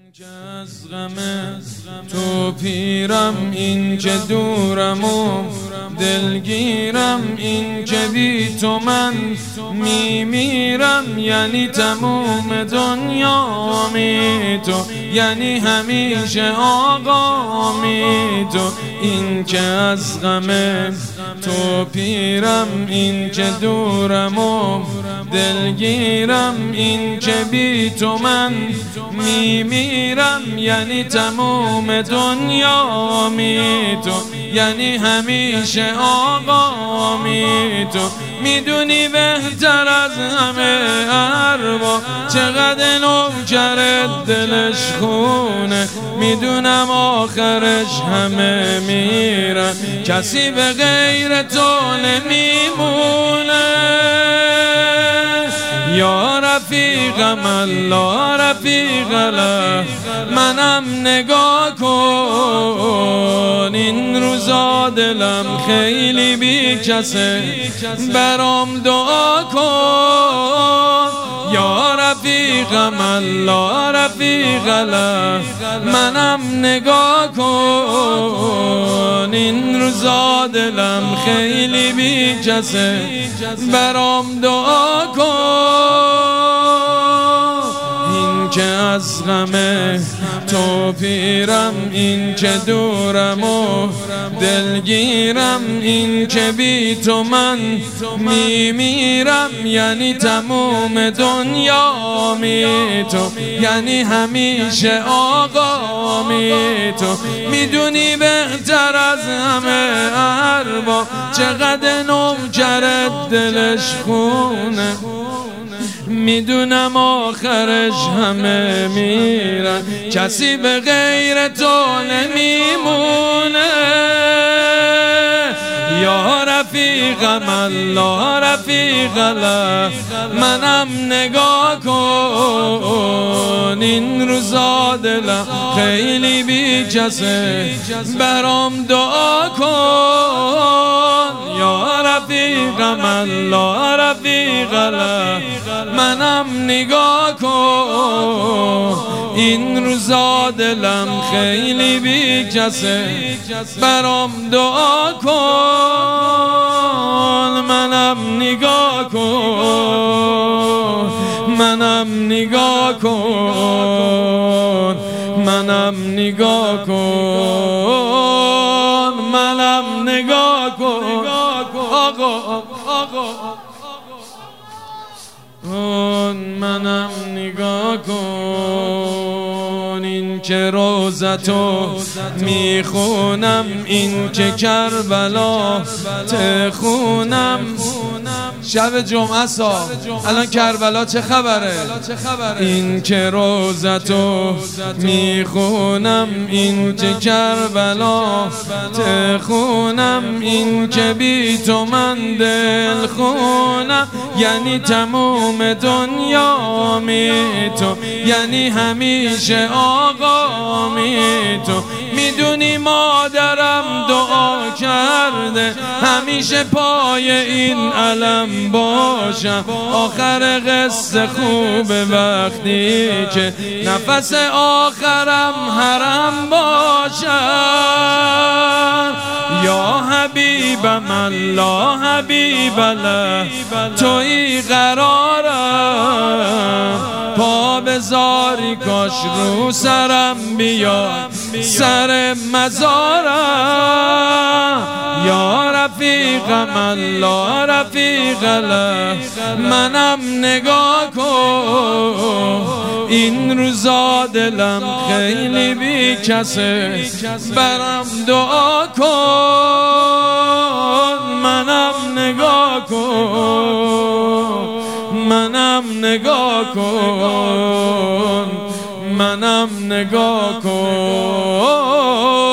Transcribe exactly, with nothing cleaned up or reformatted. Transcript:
که از غم تو پیرم، این که دورم و دلگیرم، این که بی تو من میمیرم، یعنی تموم دنیا می تو، یعنی همیشه آقا می تو. این که از غم تو پیرم، این که دورم و دلگیرم، این که بی تو من میمیرم، یعنی تموم دنیا می تو، یعنی همیشه آقا می تو. میدونی بهتر از همه ارباب چقدر نوکرت دلش خونه، میدونم آخرش همه میرن، کسی به غیر تو نمیمونه. یا رفیقم الله رفیق الله، منم نگاه کن، این روزا دلم خیلی بی کسه، برام دعا کن. یا رفیقم الله رفیق الله، منم نگاه کن، این روزا دلم خیلی بی کسه، برام دعا کن. این که از غم تو پیرم، این که دورم و دلگیرم، این که بی تو من میمیرم، یعنی تموم دنیا می تو، یعنی همیشه آقا می تو. میدونی بهتر از همه ارباب چقدر نوکرت دلش خونه، میدونم آخرش همه میرن، کسی به غیر تو نمیمونه. یا رفیقم الله رفیق الله، منم نگاه کن، این روزا دلم خیلی بی کسه، برام دعا کن. یا رفیقم الله رفیق الله، منم نگاه کن، این روزا دلم خیلی بی کسه، برام دعا کن. منم نگاه کن، منم نگاه کن، منم نگاه کن، منم نگاه کن آقا آقا، منم نگاه کن. این که روزتو میخونم، این که کربلا تخونم، شب جمعه سا الان کربلا چه خبره؟ این که روزتو میخونم، این که کربلا تخونم، این که بی تو من دل خونم، یعنی تموم دنیا می تو، یعنی همیشه آقا می تو. میدونی مادرم دعا کرده همیشه پای این علم باشم، آخر قصه خوبه وقتی که نفس آخرم حرم باشم. یا حبیبم الله حبیب الله، تویی قرارم، پا بذاری کاش رو سرم بیاد سر مزارم. یا رفیقم الله رفیق الله، منم نگاه کن، این روزا دلم خیلی بی کسه، برام دعا کن. منم نگاه کن، منم نگاه کن، منم نگاه کن.